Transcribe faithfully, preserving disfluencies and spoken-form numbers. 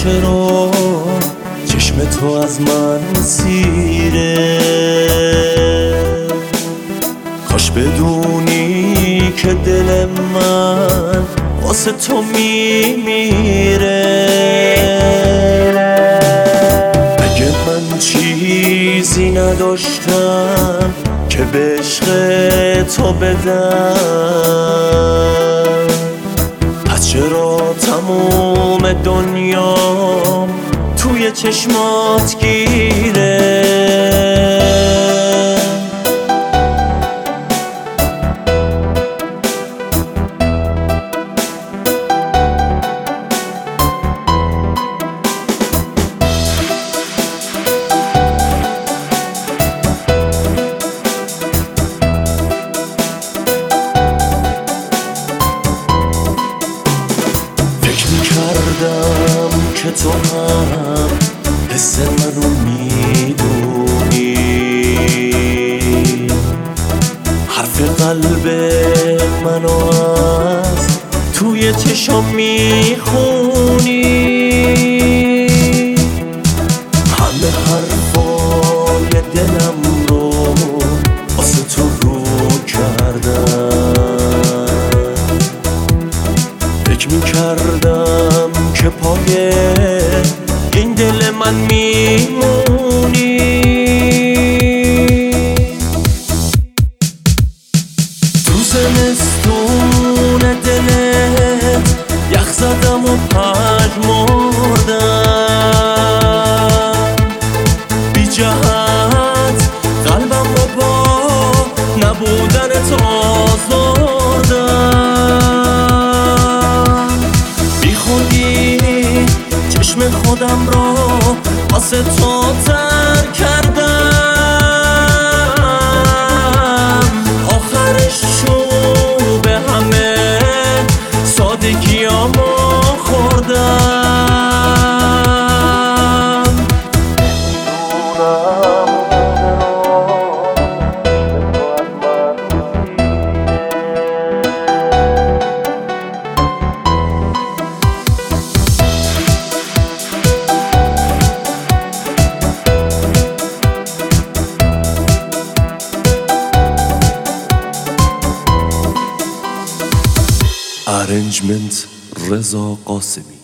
چرا چشم تو از من سیره؟ کاش بدونی که دل من واسه تو میمیره. اگه من چیزی نداشتم که به عشق تو بدم، پس چرا تموم دنیام توی چشمات گیره؟ کردم که تو هم حس منو میدونی، حرف قلب منو از توی چشم میخونی. همه حرفای دلم رو واسه تو رو کردم، فکر میکردم که پای این دل من میمونی. تو زمستون دلت یخ زدم و پژمردم، بی جهت قلبم رو با نبودنت آزردم. بی خودی چشم خودم رو واسه تو تر کردم، آخرش شو به همه سادگیامو خوردم. Arrangement رضا قاسمی.